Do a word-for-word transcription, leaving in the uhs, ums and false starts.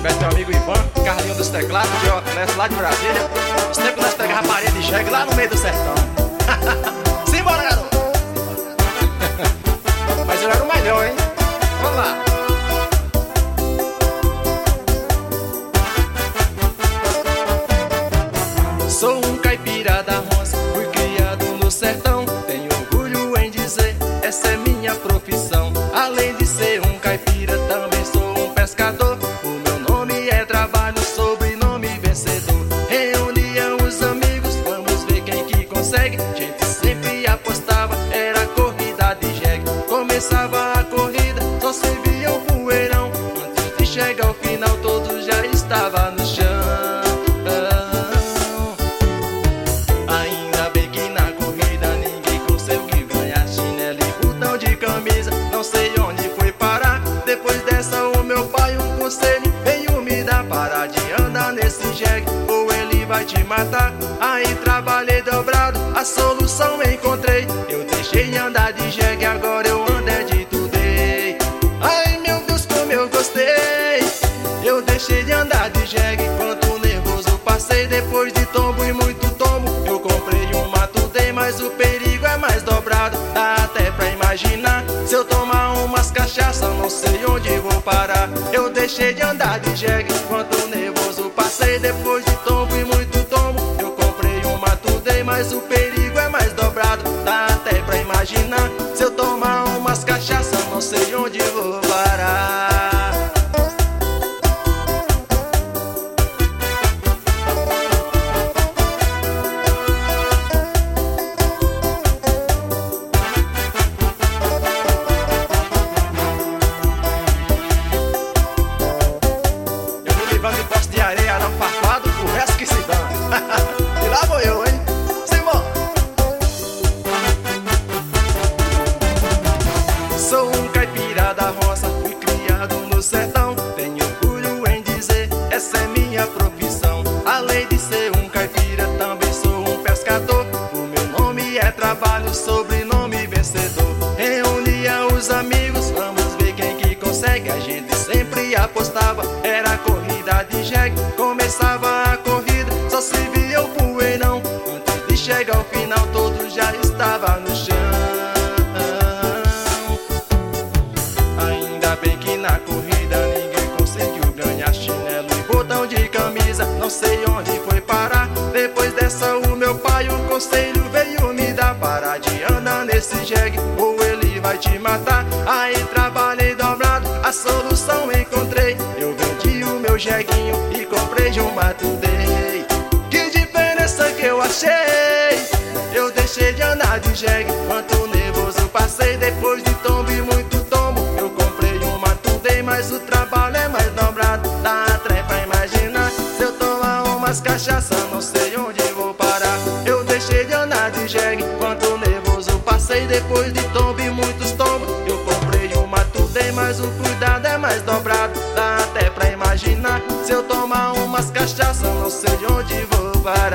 aniversário do meu amigo Ivan, Carlinho dos teclados, de Oclés, lá de Brasília. Os tempos que nós pegávamos a parede de jegue lá no meio do sertão. Simbora, garoto! Mas eu era o melhor, hein? Vamos lá! Sou um caipira da roça, fui criado no sertão. Tenho orgulho em dizer, essa é minha profissão. Além de ser um caipira, também sou um pescador. O meu nome é trabalho, sobrenome vencedor. Reuniam os amigos, vamos ver quem que consegue. Gente sempre apostava, era corrida de jegue. Começava a corrida, só se via um poeirão. Antes de chegar ao final, todo já estava no chão. Não sei onde foi parar. Depois dessa o meu pai um conselho veio me dar: para de andar nesse jegue ou ele vai te matar. Aí trabalhei dobrado, a solução encontrei. Eu deixei de andar de jegue, agora eu ando é de tudei. Ai meu Deus, como eu gostei. Eu deixei de andar de jegue, quanto nervoso passei. Depois de tombo e muito tombo, eu comprei uma tudei. Mas o perigo é mais dobrado, dá até pra imaginar. Se eu tomar umas cachaça, não sei onde vou parar. Eu deixei de andar de jegue, quanto nervoso passei. Depois de tombo e muito tombo, eu comprei uma tudei. Mas o perigo é mais dobrado, dá até pra imaginar. Se eu tomar umas cachaça, não sei onde vou parar. De poste de areia, não farpado, o resto que se dane. E lá vou eu, hein? Simão! Sou um caipira da roça, fui criado no sertão. Tenho orgulho em dizer, essa é minha profissão. Além de ser um caipira, também sou um pescador. O meu nome é trabalho, sobrenome vencedor. Reunia os amigos, vamos ver quem que consegue. A gente sempre apostava, era corrida de jegue. Começava a corrida, só se via o poeirão. Antes de chegar ao final, todo já estava no chão. Ainda bem que na corrida ninguém conseguiu ganhar chinelo e botão de camisa. Não sei onde foi parar. Depois dessa o meu pai um conselho veio me dar: para de andar nesse jegue ou ele vai te matar. Aí trabalhei dobrado, a solução encontrei. Eu vendi o meu jeguinho e comprei de uma tudei. Que diferença que eu achei. Eu deixei de andar de jegue, quanto nervoso passei. Depois de tombo e muito tombo, eu comprei uma tudei. Mas o trabalho é mais dobrado, dá até pra imaginar. Se eu tomar umas cachaça, não sei onde vou parar. Eu deixei de andar de jegue, quanto nervoso passei. Depois de tombo e muitos tombos, eu comprei uma tudei. Mas o cuidado é mais dobrado, dá até pra imaginar. Se eu tomar umas cachaça, não sei onde vou parar.